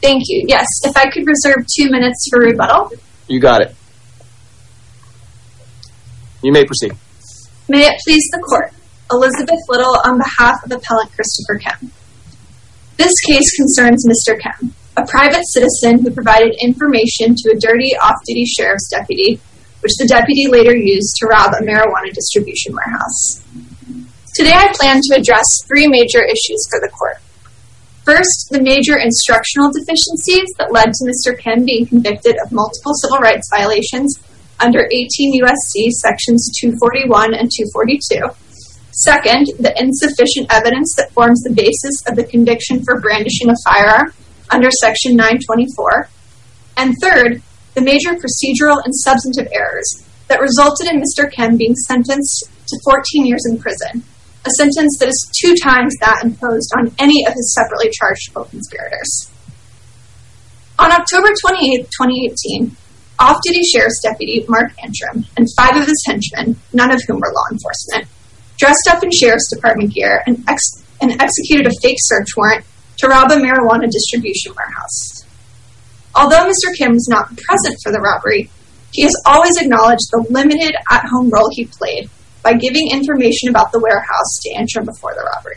Thank you. Yes, if I could reserve 2 minutes for rebuttal. You got it. You may proceed. May it please the Court. Elizabeth Little on behalf of Appellant Christopher Kim. This case concerns Mr. Kim, a private citizen who provided information to a dirty off-duty sheriff's deputy, which the deputy later used to rob a marijuana distribution warehouse. Today I plan to address 3 major issues for the Court. First, the major instructional deficiencies that led to Mr. Kim being convicted of multiple civil rights violations under 18 U.S.C. sections 241 and 242. Second, the insufficient evidence that forms the basis of the conviction for brandishing a firearm under section 924. And third, the major procedural and substantive errors that resulted in Mr. Kim being sentenced to 14 years in prison, a sentence that is 2 times that imposed on any of his separately charged co-conspirators. On October 28, 2018, off-duty sheriff's deputy Mark Antrim and 5 of his henchmen, none of whom were law enforcement, dressed up in sheriff's department gear and executed a fake search warrant to rob a marijuana distribution warehouse. Although Mr. Kim was not present for the robbery, he has always acknowledged the limited at-home role he played by giving information about the warehouse to Antrim before the robbery.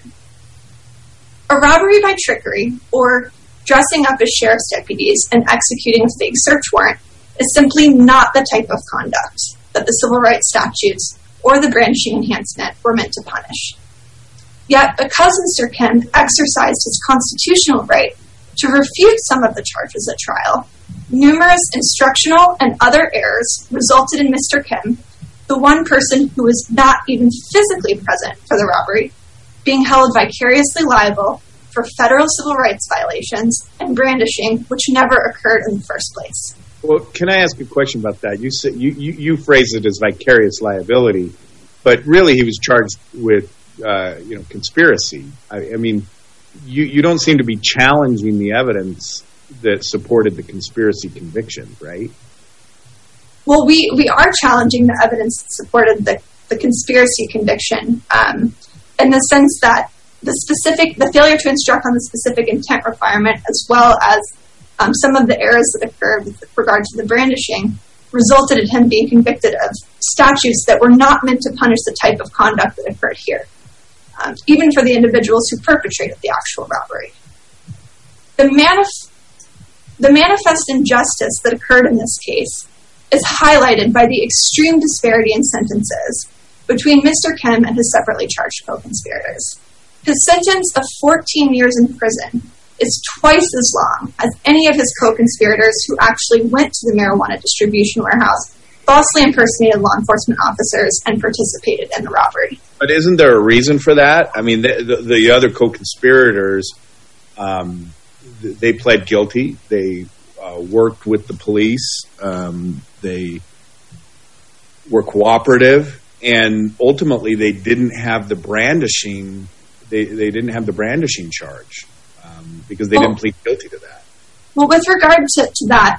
A robbery by trickery, or dressing up as sheriff's deputies and executing a fake search warrant, is simply not the type of conduct that the civil rights statutes or the brandishing enhancement were meant to punish. Yet, because Mr. Kim exercised his constitutional right to refute some of the charges at trial, numerous instructional and other errors resulted in Mr. Kim, the one person who was not even physically present for the robbery, being held vicariously liable for federal civil rights violations and brandishing, which never occurred in the first place. Well, can I ask a question about that? You said you phrased it as vicarious liability, but really he was charged with conspiracy. I mean, you don't seem to be challenging the evidence that supported the conspiracy conviction, right? Well, we are challenging the evidence that supported the conspiracy conviction in the sense that the failure to instruct on the specific intent requirement, as well as some of the errors that occurred with regard to the brandishing, resulted in him being convicted of statutes that were not meant to punish the type of conduct that occurred here, even for the individuals who perpetrated the actual robbery. The manifest injustice that occurred in this case is highlighted by the extreme disparity in sentences between Mr. Kim and his separately charged co-conspirators. His sentence of 14 years in prison is twice as long as any of his co-conspirators who actually went to the marijuana distribution warehouse, falsely impersonated law enforcement officers, and participated in the robbery. But isn't there a reason for that? I mean, the other co-conspirators, they pled guilty. They worked with the police. They were cooperative, and ultimately they didn't have the brandishing. They didn't have the brandishing charge because they didn't plead guilty to that. Well, with regard to that,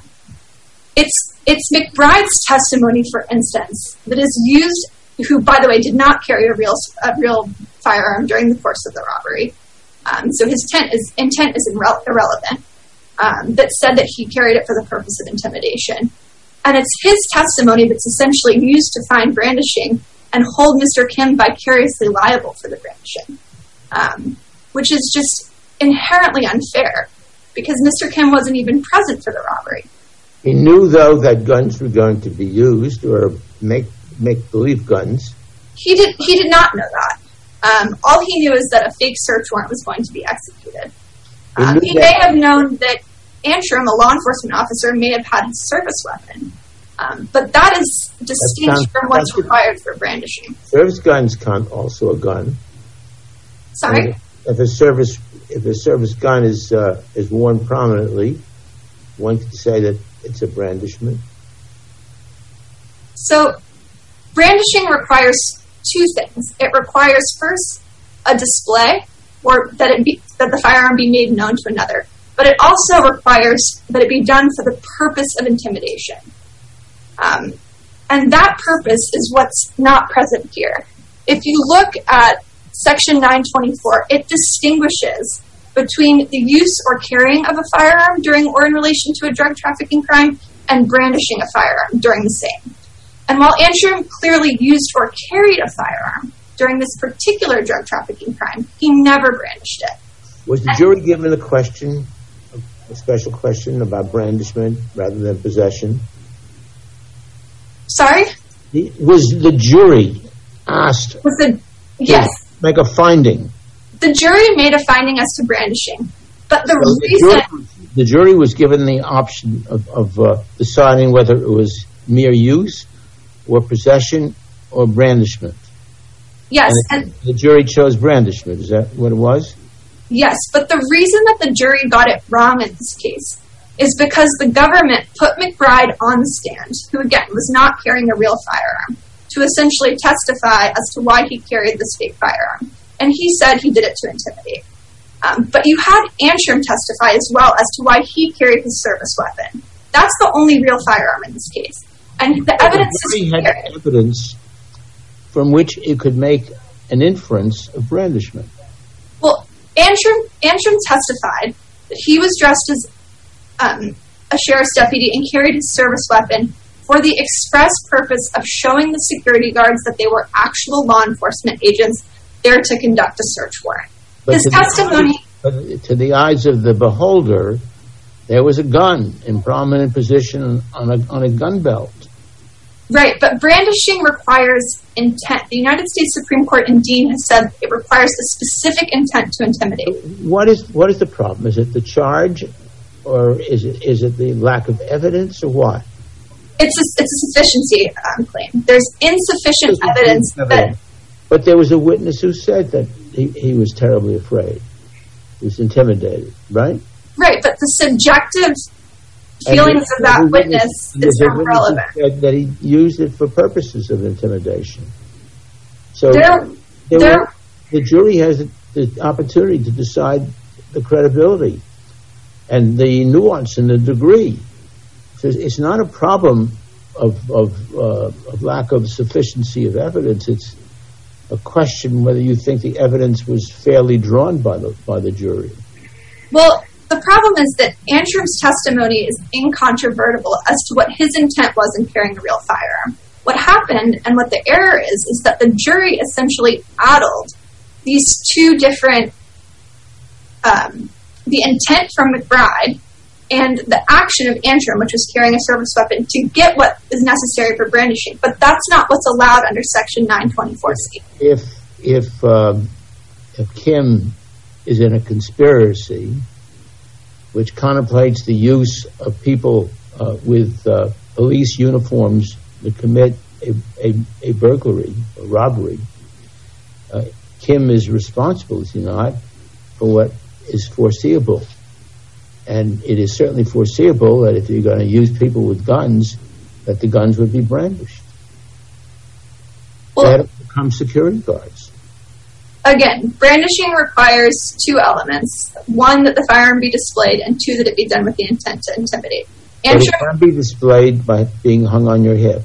it's McBride's testimony, for instance, that is used, who, by the way, did not carry a real firearm during the course of the robbery. So his intent is irrelevant. That said that he carried it for the purpose of intimidation. And it's his testimony that's essentially used to find brandishing and hold Mr. Kim vicariously liable for the brandishing, which is just inherently unfair because Mr. Kim wasn't even present for the robbery. He knew, though, that guns were going to be used, or make-believe guns. He did not know that. All he knew is that a fake search warrant was going to be executed. He may have known that Antrim, a law enforcement officer, may have had his service weapon. But that is distinct from what's required for brandishing. Service guns count also a gun. Sorry? If a service gun is worn prominently, one could say that it's a brandishment. So, brandishing requires 2 things. It requires first a display, or that the firearm be made known to another. But it also requires that it be done for the purpose of intimidation. And that purpose is what's not present here. If you look at Section 924, it distinguishes between the use or carrying of a firearm during or in relation to a drug trafficking crime and brandishing a firearm during the same. And while Antrim clearly used or carried a firearm during this particular drug trafficking crime, he never brandished it. Was the jury given a special question about brandishment rather than possession? Sorry? Was the jury asked Yes. to make a finding? The jury made a finding as to brandishing, but the jury was given the option of deciding whether it was mere use or possession or brandishment. Yes. And the jury chose brandishment. Is that what it was? Yes, but the reason that the jury got it wrong in this case is because the government put McBride on the stand, who again was not carrying a real firearm, to essentially testify as to why he carried this fake firearm. And he said he did it to intimidate. But you had Antrim testify as well as to why he carried his service weapon. That's the only real firearm in this case. And the evidence is clear. Had evidence from which it could make an inference of brandishment. Well, Antrim testified that he was dressed as a sheriff's deputy and carried his service weapon for the express purpose of showing the security guards that they were actual law enforcement agents there to conduct a search warrant. His testimony... To the eyes of the beholder, there was a gun in prominent position on a gun belt. Right, but brandishing requires intent. The United States Supreme Court in Dean has said it requires a specific intent to intimidate. What is the problem? Is it the charge, or is it the lack of evidence, or what? It's a sufficiency claim. There's insufficient evidence that... But there was a witness who said that he was terribly afraid. He was intimidated, right? Right, but the subjective feelings of that witness is irrelevant. That he used it for purposes of intimidation. So the jury has the opportunity to decide the credibility and the nuance and the degree. So it's not a problem of lack of sufficiency of evidence. It's a question whether you think the evidence was fairly drawn by the jury. Well, the problem is that Antrim's testimony is incontrovertible as to what his intent was in carrying a real firearm. What happened, and what the error is that the jury essentially addled these two different, the intent from McBride and the action of Antrim, which was carrying a service weapon, to get what is necessary for brandishing. But that's not what's allowed under Section 924C. If Kim is in a conspiracy which contemplates the use of people with police uniforms to commit a burglary, a robbery, Kim is responsible, is he not, for what is foreseeable. And it is certainly foreseeable that if you're going to use people with guns, that the guns would be brandished. They had to become security guards. Again, brandishing requires two elements. One, that the firearm be displayed, and two, that it be done with the intent to intimidate. But it can be displayed by being hung on your hip.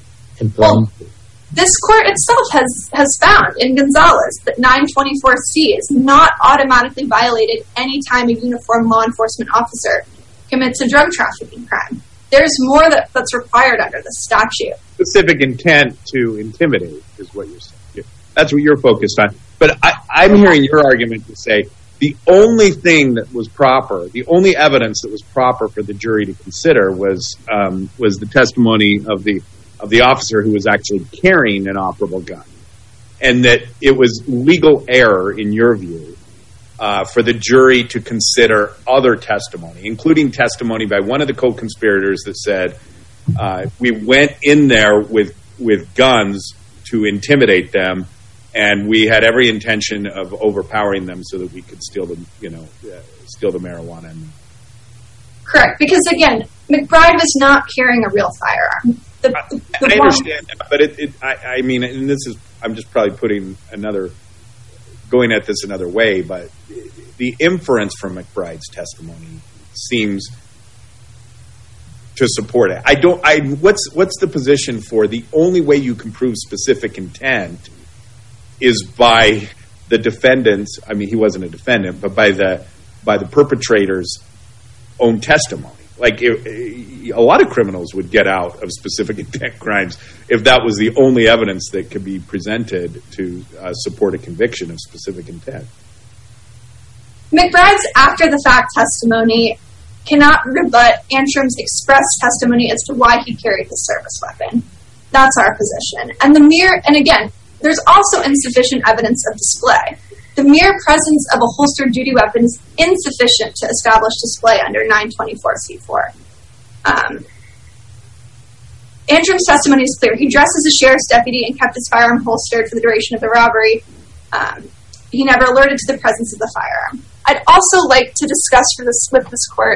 This court itself has found in Gonzalez that 924C is not automatically violated any time a uniformed law enforcement officer commits a drug trafficking crime. There's more that's required under the statute. Specific intent to intimidate is what you're saying. That's what you're focused on. But I'm hearing your argument to say the only thing that was proper, the only evidence that was proper for the jury to consider was the testimony of the officer who was actually carrying an operable gun, and that it was legal error, in your view, for the jury to consider other testimony, including testimony by one of the co-conspirators that said, we went in there with guns to intimidate them, and we had every intention of overpowering them so that we could steal the marijuana. Correct, because again, McBride was not carrying a real firearm. I understand that, but I mean, and this is, I'm just probably going at this another way, but the inference from McBride's testimony seems to support it. What's the position for the only way you can prove specific intent is by the defendants, I mean, he wasn't a defendant, but by the by the perpetrator's own testimony. Like, a lot of criminals would get out of specific intent crimes if that was the only evidence that could be presented to support a conviction of specific intent. McBride's after-the-fact testimony cannot rebut Antrim's express testimony as to why he carried the service weapon. That's our position. And again, there's also insufficient evidence of display. The mere presence of a holstered duty weapon is insufficient to establish display under 924C4. Antrim's testimony is clear. He dressed as a sheriff's deputy and kept his firearm holstered for the duration of the robbery. He never alerted to the presence of the firearm. I'd also like to discuss with this court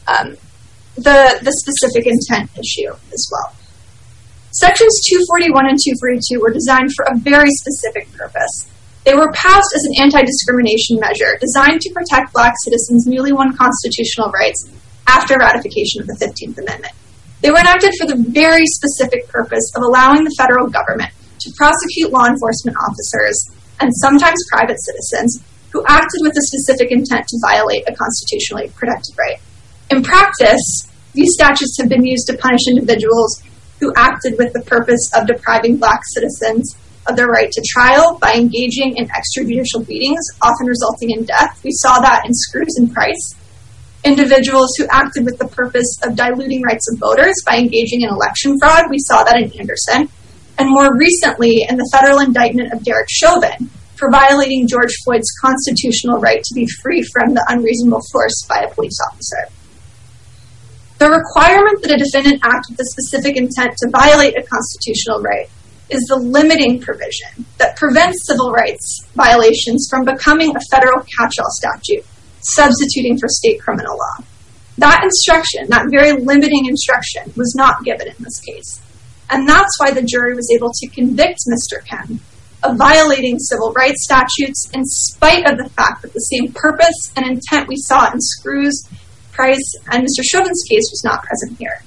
the specific intent issue as well. Sections 241 and 242 were designed for a very specific purpose. They were passed as an anti-discrimination measure designed to protect Black citizens' newly won constitutional rights after ratification of the 15th Amendment. They were enacted for the very specific purpose of allowing the federal government to prosecute law enforcement officers and sometimes private citizens who acted with a specific intent to violate a constitutionally protected right. In practice, these statutes have been used to punish individuals who acted with the purpose of depriving Black citizens of their right to trial by engaging in extrajudicial beatings, often resulting in death. We saw that in Screws and Price. Individuals who acted with the purpose of diluting rights of voters by engaging in election fraud. We saw that in Anderson. And more recently, in the federal indictment of Derek Chauvin for violating George Floyd's constitutional right to be free from the unreasonable force by a police officer. The requirement that a defendant act with a specific intent to violate a constitutional right is the limiting provision that prevents civil rights violations from becoming a federal catch-all statute, substituting for state criminal law. That instruction, that very limiting instruction, was not given in this case. And that's why the jury was able to convict Mr. Kem of violating civil rights statutes in spite of the fact that the same purpose and intent we saw in Screws, Price, and Mr. Chauvin's case was not present here.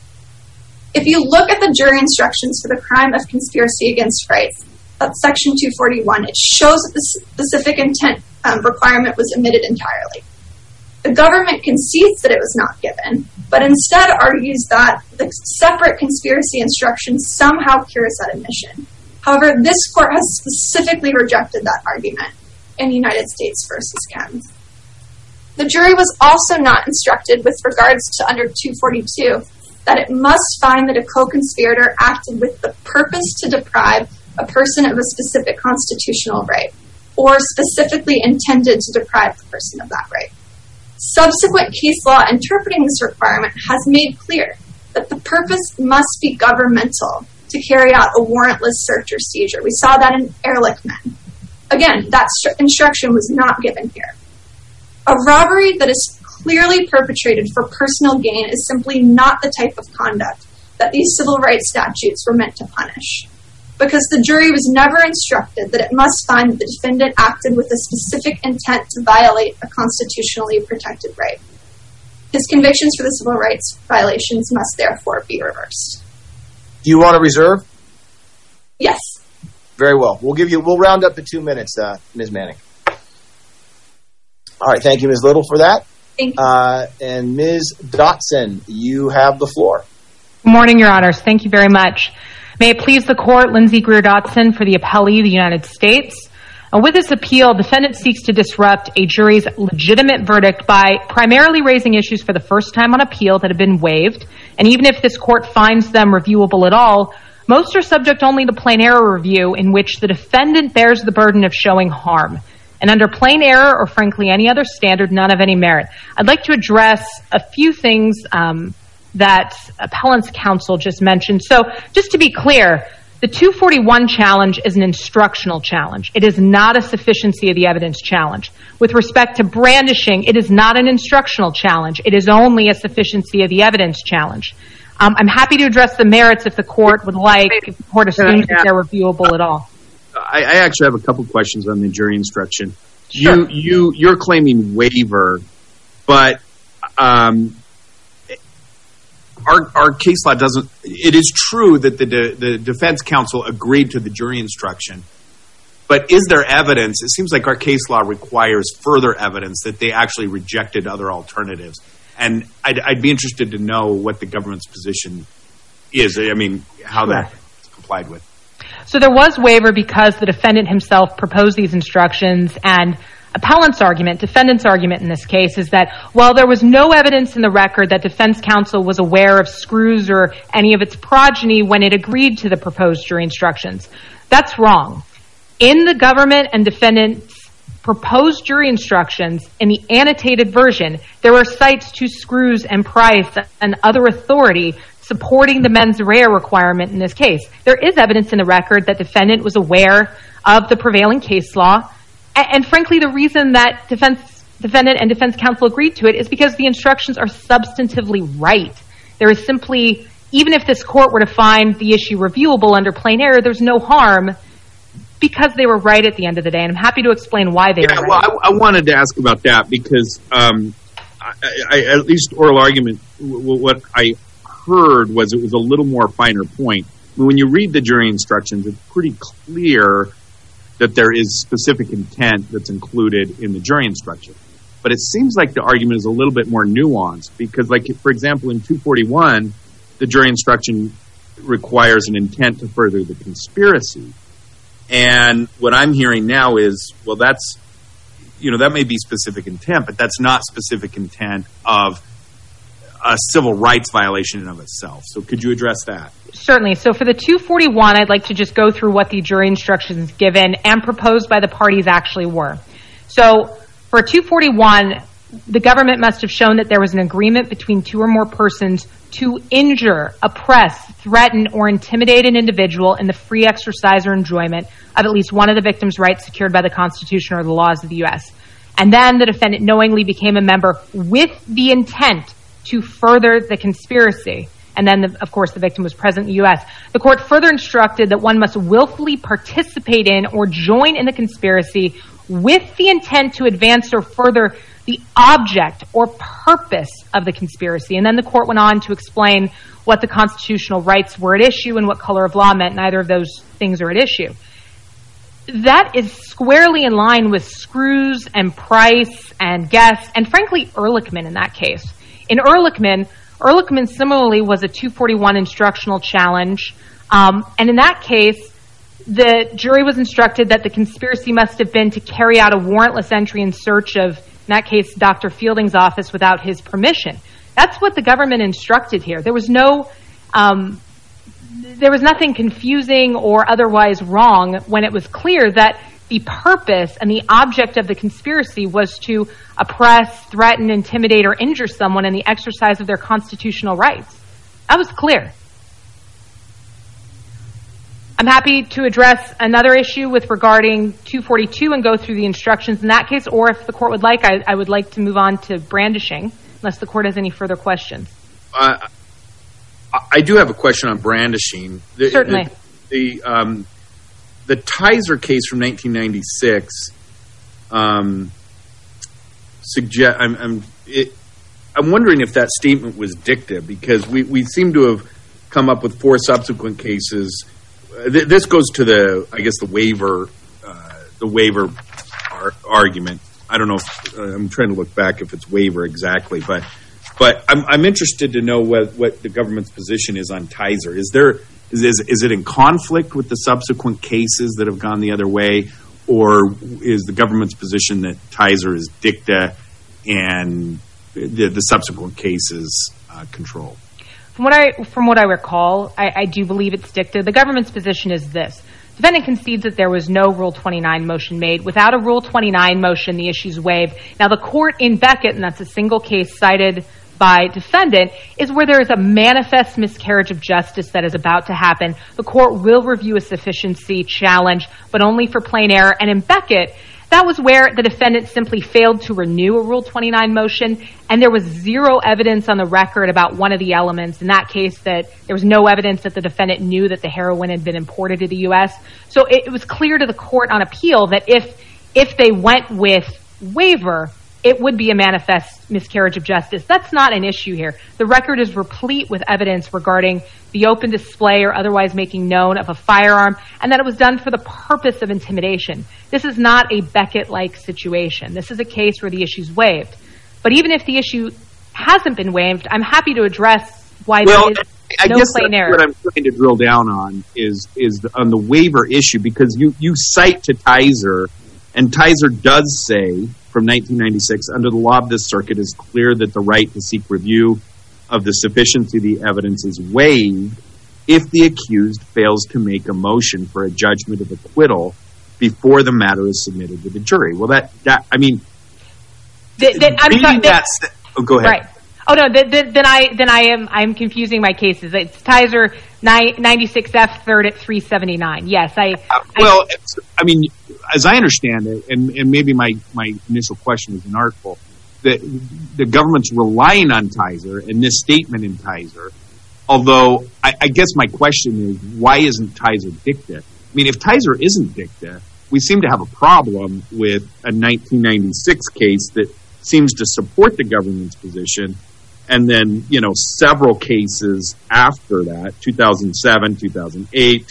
If you look at the jury instructions for the crime of conspiracy against rights, that's section 241, it shows that the specific intent requirement was omitted entirely. The government concedes that it was not given, but instead argues that the separate conspiracy instruction somehow cures that omission. However, this court has specifically rejected that argument in United States v. Kem. The jury was also not instructed with regards to under 242 that it must find that a co-conspirator acted with the purpose to deprive a person of a specific constitutional right, or specifically intended to deprive the person of that right. Subsequent case law interpreting this requirement has made clear that the purpose must be governmental to carry out a warrantless search or seizure. We saw that in Ehrlichman. Again, that instruction was not given here. A robbery that is clearly perpetrated for personal gain is simply not the type of conduct that these civil rights statutes were meant to punish, because the jury was never instructed that it must find that the defendant acted with a specific intent to violate a constitutionally protected right. His convictions for the civil rights violations must therefore be reversed. Do you want to reserve? Yes. Very well. We'll round up to 2 minutes, Ms. Manning. All right. Thank you, Ms. Little, for that. Thank you. And Ms. Dotson, you have the floor. Good morning, Your Honors. Thank you very much. May it please the Court, Lindsay Greer Dotson for the appellee of the United States. With this appeal, defendant seeks to disrupt a jury's legitimate verdict by primarily raising issues for the first time on appeal that have been waived. And even if this court finds them reviewable at all, most are subject only to plain error review, in which the defendant bears the burden of showing harm. And under plain error, or frankly any other standard, none of any merit. I'd like to address a few things that appellant's counsel just mentioned. So just to be clear, the 241 challenge is an instructional challenge. It is not a sufficiency of the evidence challenge. With respect to brandishing, it is not an instructional challenge. It is only a sufficiency of the evidence challenge. I'm happy to address the merits if the court would like, if the court assumes that they're reviewable at all. I actually have a couple questions on the jury instruction. Sure. You're claiming waiver, but our case law doesn't. It is true that the defense counsel agreed to the jury instruction, But is there evidence? It seems like our case law requires further evidence that they actually rejected other alternatives. And I'd be interested to know what the government's position is. I mean, how that's complied with. So there was waiver because the defendant himself proposed these instructions, and defendant's argument in this case is that while there was no evidence in the record that defense counsel was aware of Screws or any of its progeny when it agreed to the proposed jury instructions, that's wrong. In the government and defendant's proposed jury instructions, in the annotated version, there were cites to Screws and Price and other authority supporting the mens rea requirement in this case. There is evidence in the record that defendant was aware of the prevailing case law, and frankly, the reason that defendant and defense counsel agreed to it is because the instructions are substantively right. There is simply, even if this court were to find the issue reviewable under plain error, there's no harm because they were right at the end of the day. And I'm happy to explain why they were right. Well, I wanted to ask about that because I at least oral argument, what I heard was it was a little more finer point. When you read the jury instructions, it's pretty clear that there is specific intent that's included in the jury instruction. But it seems like the argument is a little bit more nuanced because, like, for example, in 241, the jury instruction requires an intent to further the conspiracy. And what I'm hearing now is, well, that's, that may be specific intent, but that's not specific intent of a civil rights violation in and of itself. So could you address that? Certainly. So for the 241, I'd like to just go through what the jury instructions given and proposed by the parties actually were. So for 241, the government must have shown that there was an agreement between two or more persons to injure, oppress, threaten, or intimidate an individual in the free exercise or enjoyment of at least one of the victim's rights secured by the Constitution or the laws of the U.S. And then the defendant knowingly became a member with the intent to further the conspiracy. And then, of course, the victim was present in the U.S. The court further instructed that one must willfully participate in or join in the conspiracy with the intent to advance or further the object or purpose of the conspiracy. And then the court went on to explain what the constitutional rights were at issue and what color of law meant. Neither of those things are at issue. That is squarely in line with Screws and Price and Guess and, frankly, Ehrlichman in that case. In Ehrlichman similarly was a 241 instructional challenge. And in that case, the jury was instructed that the conspiracy must have been to carry out a warrantless entry in search of, in that case, Dr. Fielding's office without his permission. That's what the government instructed here. There was nothing confusing or otherwise wrong when it was clear that the purpose and the object of the conspiracy was to oppress, threaten, intimidate, or injure someone in the exercise of their constitutional rights. That was clear. I'm happy to address another issue with regarding 242 and go through the instructions in that case, or if the court would like, I would like to move on to brandishing, unless the court has any further questions. I do have a question on brandishing. Certainly. The Tizer case from 1996 I'm wondering if that statement was dicta, because we seem to have come up with 4 subsequent cases. This goes to the waiver argument. I don't know if I'm trying to look back if it's waiver exactly, but I'm interested to know what the government's position is on Tizer. Is it in conflict with the subsequent cases that have gone the other way, or is the government's position that Tizer is dicta and the subsequent cases control? From what I recall, I do believe it's dicta. The government's position is this. Defendant concedes that there was no Rule 29 motion made. Without a Rule 29 motion, the issue's waived. Now, the court in Beckett, and that's a single case cited by defendant, is where there is a manifest miscarriage of justice that is about to happen. The court will review a sufficiency challenge, but only for plain error. And in Beckett, that was where the defendant simply failed to renew a Rule 29 motion, and there was zero evidence on the record about one of the elements. In that case, that there was no evidence that the defendant knew that the heroin had been imported to the U.S. So it was clear to the court on appeal that if they went with waiver, it would be a manifest miscarriage of justice. That's not an issue here. The record is replete with evidence regarding the open display or otherwise making known of a firearm, and that it was done for the purpose of intimidation. This is not a Beckett-like situation. This is a case where the issue's waived. But even if the issue hasn't been waived, I'm happy to address why there is no plain error. What I'm trying to drill down on is on the waiver issue, because you cite to Tizer, and Tizer does say from 1996, under the law of this circuit, it's clear that the right to seek review of the sufficiency of the evidence is waived if the accused fails to make a motion for a judgment of acquittal before the matter is submitted to the jury. Well, go ahead. Right. Oh no, I'm confusing my cases. It's Tizer 96F 3rd at 379. Yes, as I understand it, and maybe my initial question is inartful, the government's relying on Tizer and this statement in Tizer, although I guess my question is, why isn't Tizer dicta? I mean, if Tizer isn't dicta, we seem to have a problem with a 1996 case that seems to support the government's position, and then, several cases after that, 2007, 2008,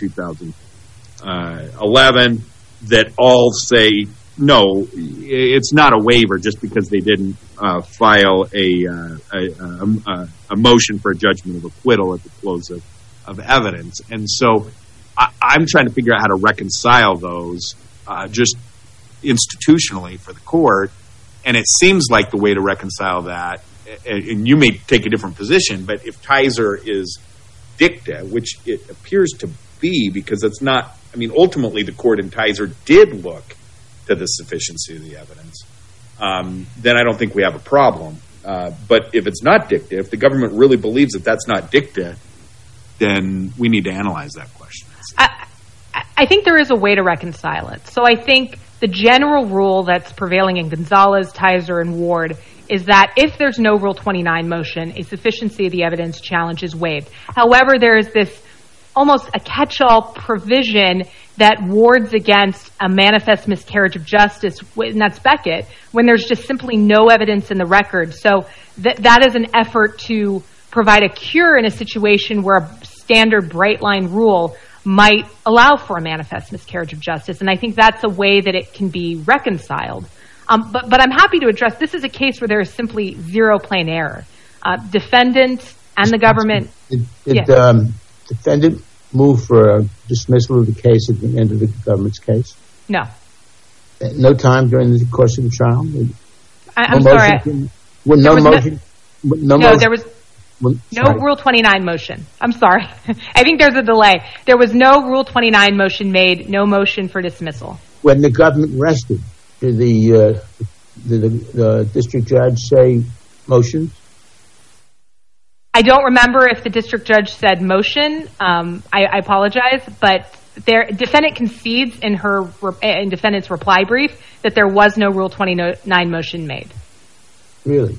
2011, that all say, no, it's not a waiver just because they didn't file a motion for a judgment of acquittal at the close of evidence. And so I'm trying to figure out how to reconcile those just institutionally for the court. And it seems like the way to reconcile that, and you may take a different position, but if Tizer is dicta, which it appears to be, because it's not, ultimately the court in Tizer did look to the sufficiency of the evidence, then I don't think we have a problem. But if it's not dicta, if the government really believes that that's not dicta, then we need to analyze that question. I think there is a way to reconcile it. So I think the general rule that's prevailing in Gonzalez, Tizer, and Ward is that if there's no Rule 29 motion, a sufficiency of the evidence challenge is waived. However, there is this almost a catch-all provision that wards against a manifest miscarriage of justice, and that's Beckett, when there's just simply no evidence in the record. So that is an effort to provide a cure in a situation where a standard bright-line rule might allow for a manifest miscarriage of justice. And I think that's a way that it can be reconciled. But I'm happy to address, this is a case where there is simply zero plain error. Defendant and the government... Did defendant move for a dismissal of the case at the end of the government's case? No. No time during the course of the trial? I'm sorry. There was no Rule 29 motion. I'm sorry. I think there's a delay. There was no Rule 29 motion made, no motion for dismissal. When the government rested, did the district judge say motion? I don't remember if the district judge said motion. I apologize, but defendant concedes in defendant's reply brief that there was no Rule 29 motion made. Really?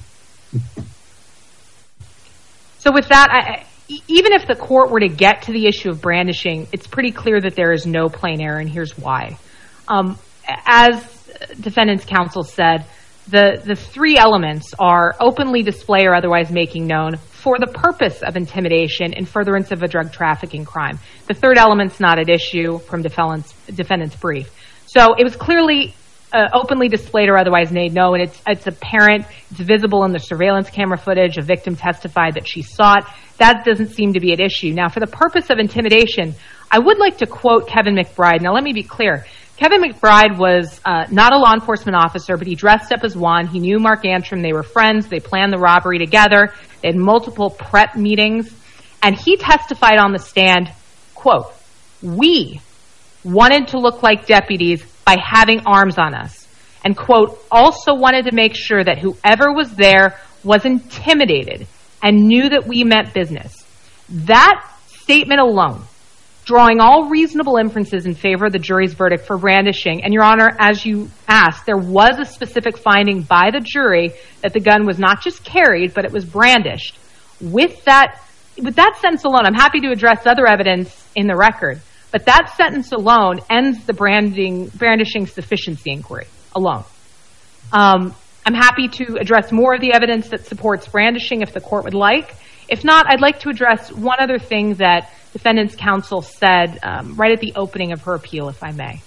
So with that, even if the court were to get to the issue of brandishing, it's pretty clear that there is no plain error, and here's why. As defendant's counsel said, the three elements are openly display or otherwise making known for the purpose of intimidation in furtherance of a drug trafficking crime. The third element's not at issue from defendant's brief. So it was clearly openly displayed or otherwise made known. It's apparent. It's visible in the surveillance camera footage. A victim testified that she saw it. That doesn't seem to be at issue. Now, for the purpose of intimidation, I would like to quote Kevin McBride. Now, let me be clear. Kevin McBride was not a law enforcement officer, but he dressed up as one. He knew Mark Antrim. They were friends. They planned the robbery together. They had multiple prep meetings. And he testified on the stand, quote, "We wanted to look like deputies by having arms on us." And, quote, "also wanted to make sure that whoever was there was intimidated and knew that we meant business." That statement alone, drawing all reasonable inferences in favor of the jury's verdict for brandishing. And, Your Honor, as you asked, there was a specific finding by the jury that the gun was not just carried, but it was brandished. With that sentence alone, I'm happy to address other evidence in the record, but that sentence alone ends the brandishing sufficiency inquiry alone. I'm happy to address more of the evidence that supports brandishing if the court would like. If not, I'd like to address one other thing that defendant's counsel said right at the opening of her appeal, if I may.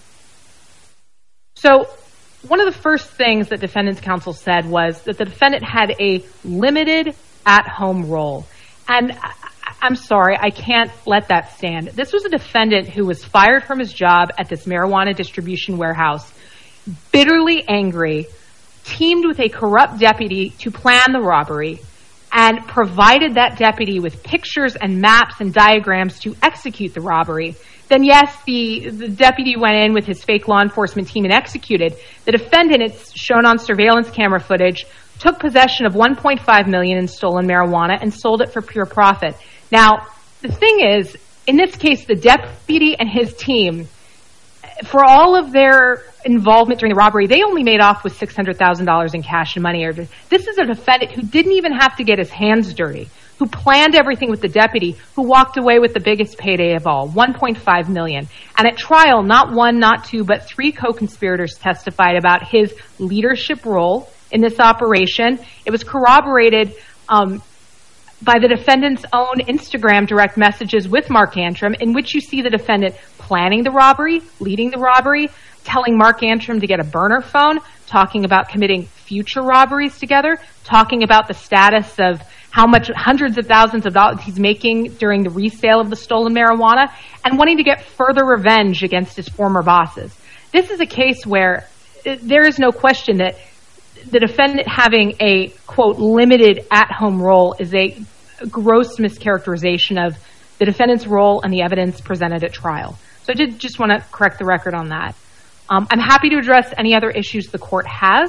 So one of the first things that defendant's counsel said was that the defendant had a limited at-home role. And I'm sorry, I can't let that stand. This was a defendant who was fired from his job at this marijuana distribution warehouse, bitterly angry, teamed with a corrupt deputy to plan the robbery, and provided that deputy with pictures and maps and diagrams to execute the robbery. Then yes, the deputy went in with his fake law enforcement team and executed. The defendant, it's shown on surveillance camera footage, took possession of $1.5 million in stolen marijuana and sold it for pure profit. Now, the thing is, in this case, the deputy and his team, for all of their involvement during the robbery, they only made off with $600,000 in cash and money. This is a defendant who didn't even have to get his hands dirty, who planned everything with the deputy, who walked away with the biggest payday of all, $1.5 million. And at trial, not one, not two, but three co-conspirators testified about his leadership role in this operation. It was corroborated by the defendant's own Instagram direct messages with Mark Antrim, in which you see the defendant planning the robbery, leading the robbery, telling Mark Antrim to get a burner phone, talking about committing future robberies together, talking about the status of how much hundreds of thousands of dollars he's making during the resale of the stolen marijuana, and wanting to get further revenge against his former bosses. This is a case where there is no question that the defendant having a, quote, limited at-home role is a gross mischaracterization of the defendant's role and the evidence presented at trial. So I did just want to correct the record on that. I'm happy to address any other issues the court has.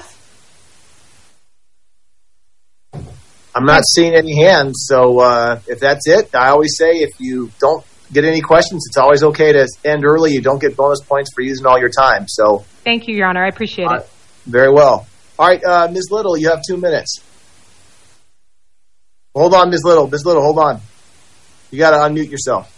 I'm not seeing any hands, so if that's it, I always say if you don't get any questions, it's always okay to end early. You don't get bonus points for using all your time. So thank you, Your Honor. I appreciate it. Very well. All right, Ms. Little, you have 2 minutes. Hold on, Ms. Little. Ms. Little, hold on. You got to unmute yourself.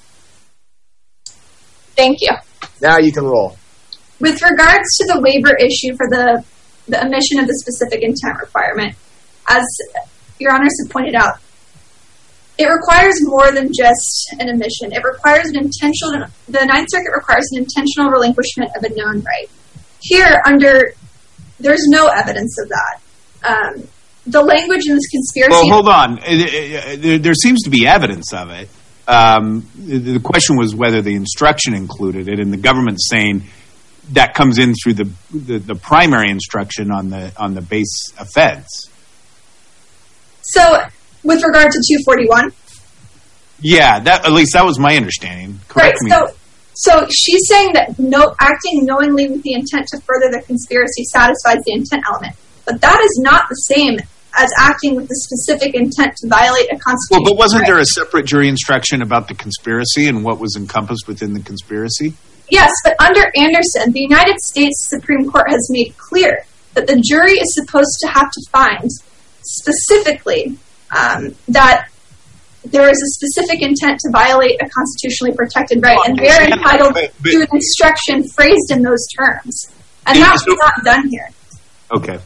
Thank you. Now you can roll. With regards to the waiver issue for the omission of the specific intent requirement, as Your Honors have pointed out, it requires more than just an omission. It requires an intentional, the Ninth Circuit requires an intentional relinquishment of a known right. Here, there's no evidence of that. The language in this conspiracy... Well, hold on. There seems to be evidence of it. The question was whether the instruction included it, and the government's saying that comes in through the primary instruction on the base offense. So, with regard to 241? Yeah, at least that was my understanding. Correct me. So she's saying that acting knowingly with the intent to further the conspiracy satisfies the intent element. But that is not the same as acting with the specific intent to violate a constitutional Well, but wasn't right. there a separate jury instruction about the conspiracy and what was encompassed within the conspiracy? Yes, but under Anderson, the United States Supreme Court has made clear that the jury is supposed to have to find specifically that there is a specific intent to violate a constitutionally protected right, and they're entitled to an instruction phrased in those terms. And that's not done here. Okay.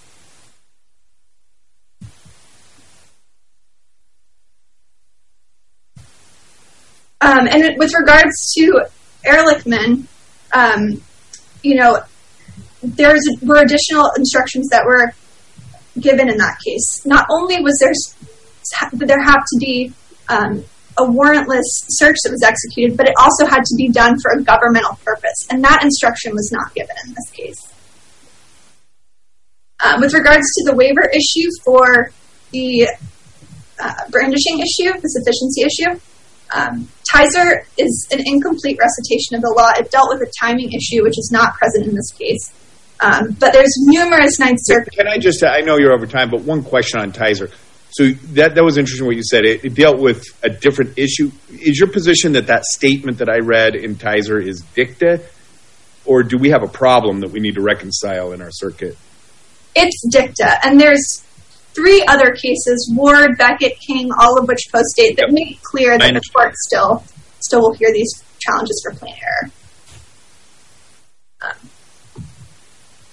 And with regards to Ehrlichman, there were additional instructions that were given in that case. Not only was there have to be a warrantless search that was executed, but it also had to be done for a governmental purpose, and that instruction was not given in this case. With regards to the waiver issue for the brandishing issue, the sufficiency issue, Tizer is an incomplete recitation of the law. It dealt with a timing issue, which is not present in this case. But there's numerous Ninth Circuit... Can I just... I know you're over time, but one question on Tizer. So that was interesting what you said. It dealt with a different issue. Is your position that statement that I read in Tizer is dicta, or do we have a problem that we need to reconcile in our circuit? It's dicta, and there's 3 other cases, Ward, Beckett, King, all of which post-date, that make clear that the court still will hear these challenges for plain error.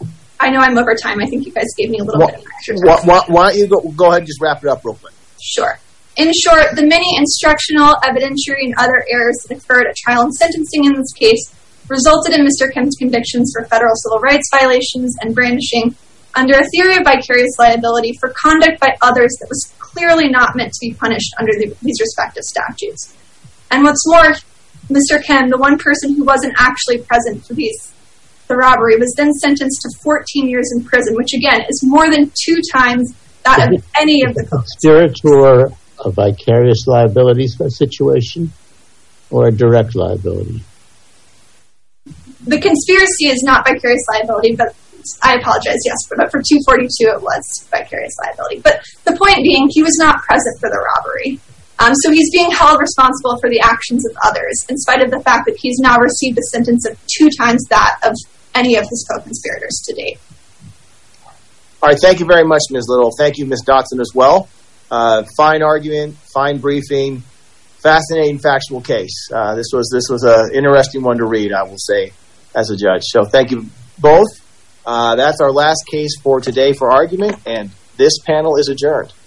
I know I'm over time. I think you guys gave me a little bit of extra time. Why don't you go ahead and just wrap it up real quick? Sure. In short, the many instructional, evidentiary, and other errors that occurred at trial and sentencing in this case resulted in Mr. Kim's convictions for federal civil rights violations and brandishing under a theory of vicarious liability for conduct by others that was clearly not meant to be punished under these respective statutes. And what's more, Mr. Kim, the one person who wasn't actually present for the robbery, was then sentenced to 14 years in prison, which again is more than 2 times that of any of the conspirator a vicarious liability situation or a direct liability? The conspiracy is not vicarious liability, but I apologize, yes, but for 242 it was vicarious liability. But the point being, he was not present for the robbery. So he's being held responsible for the actions of others, in spite of the fact that he's now received a sentence of 2 times that of any of his co-conspirators to date. All right, thank you very much, Ms. Little. Thank you, Ms. Dotson, as well. Fine argument, fine briefing, fascinating factual case. This was an interesting one to read, I will say, as a judge. So thank you both. That's our last case for today for argument, and this panel is adjourned.